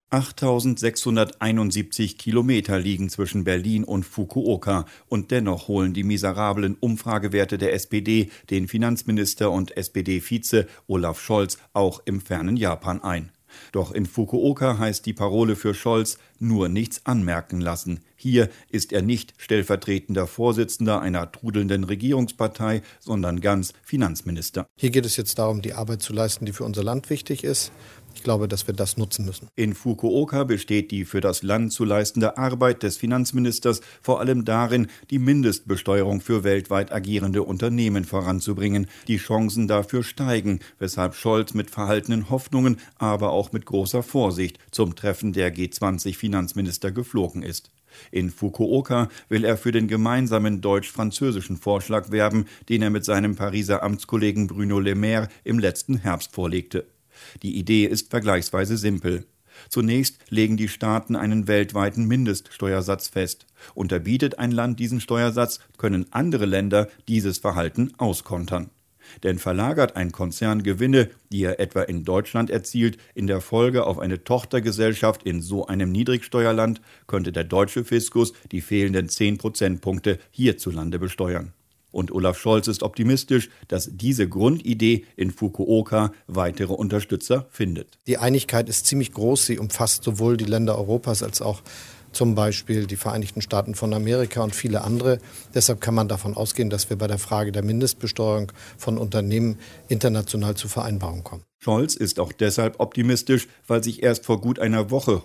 8.671 Kilometer liegen zwischen Berlin und Fukuoka und dennoch holen die miserablen Umfragewerte der SPD den Finanzminister und SPD-Vize Olaf Scholz auch im fernen Japan ein. Doch in Fukuoka heißt die Parole für Scholz: nur nichts anmerken lassen. Hier ist er nicht stellvertretender Vorsitzender einer trudelnden Regierungspartei, sondern ganz Finanzminister. Hier geht es jetzt darum, die Arbeit zu leisten, die für unser Land wichtig ist. Ich glaube, dass wir das nutzen müssen. In Fukuoka besteht die für das Land zu leistende Arbeit des Finanzministers vor allem darin, die Mindestbesteuerung für weltweit agierende Unternehmen voranzubringen. Die Chancen dafür steigen, weshalb Scholz mit verhaltenen Hoffnungen, aber auch mit großer Vorsicht zum Treffen der G20-Finanzminister geflogen ist. In Fukuoka will er für den gemeinsamen deutsch-französischen Vorschlag werben, den er mit seinem Pariser Amtskollegen Bruno Le Maire im letzten Herbst vorlegte. Die Idee ist vergleichsweise simpel. Zunächst legen die Staaten einen weltweiten Mindeststeuersatz fest. Unterbietet ein Land diesen Steuersatz, können andere Länder dieses Verhalten auskontern. Denn verlagert ein Konzern Gewinne, die er etwa in Deutschland erzielt, in der Folge auf eine Tochtergesellschaft in so einem Niedrigsteuerland, könnte der deutsche Fiskus die fehlenden 10 Prozentpunkte hierzulande besteuern. Und Olaf Scholz ist optimistisch, dass diese Grundidee in Fukuoka weitere Unterstützer findet. Die Einigkeit ist ziemlich groß. Sie umfasst sowohl die Länder Europas als auch zum Beispiel die Vereinigten Staaten von Amerika und viele andere. Deshalb kann man davon ausgehen, dass wir bei der Frage der Mindestbesteuerung von Unternehmen international zu Vereinbarungen kommen. Scholz ist auch deshalb optimistisch, weil sich erst vor gut einer Woche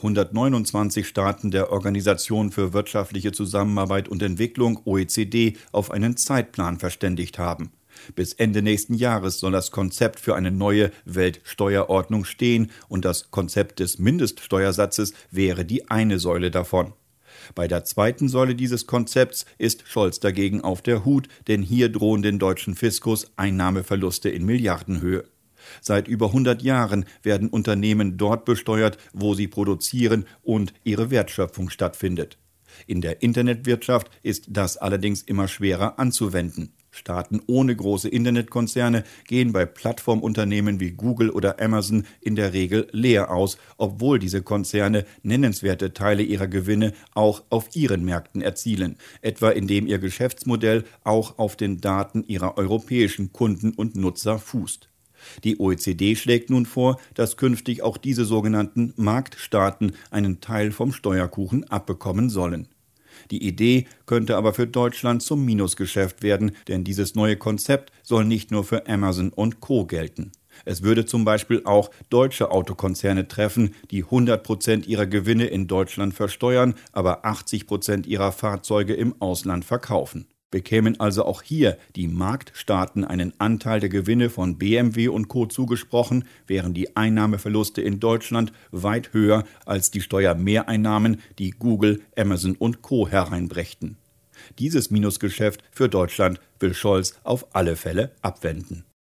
129 Staaten der Organisation für wirtschaftliche Zusammenarbeit und Entwicklung (OECD) auf einen Zeitplan verständigt haben. Bis Ende nächsten Jahres soll das Konzept für eine neue Weltsteuerordnung stehen und das Konzept des Mindeststeuersatzes wäre die eine Säule davon. Bei der zweiten Säule dieses Konzepts ist Scholz dagegen auf der Hut, denn hier drohen den deutschen Fiskus Einnahmeverluste in Milliardenhöhe. Seit über 100 Jahren werden Unternehmen dort besteuert, wo sie produzieren und ihre Wertschöpfung stattfindet. In der Internetwirtschaft ist das allerdings immer schwerer anzuwenden. Staaten ohne große Internetkonzerne gehen bei Plattformunternehmen wie Google oder Amazon in der Regel leer aus, obwohl diese Konzerne nennenswerte Teile ihrer Gewinne auch auf ihren Märkten erzielen, etwa indem ihr Geschäftsmodell auch auf den Daten ihrer europäischen Kunden und Nutzer fußt. Die OECD schlägt nun vor, dass künftig auch diese sogenannten Marktstaaten einen Teil vom Steuerkuchen abbekommen sollen. Die Idee könnte aber für Deutschland zum Minusgeschäft werden, denn dieses neue Konzept soll nicht nur für Amazon und Co. gelten. Es würde zum Beispiel auch deutsche Autokonzerne treffen, die 100% ihrer Gewinne in Deutschland versteuern, aber 80% ihrer Fahrzeuge im Ausland verkaufen. Bekämen also auch hier die Marktstaaten einen Anteil der Gewinne von BMW und Co. zugesprochen, wären die Einnahmeverluste in Deutschland weit höher als die Steuermehreinnahmen, die Google, Amazon und Co. hereinbrächten. Dieses Minusgeschäft für Deutschland will Scholz auf alle Fälle abwenden.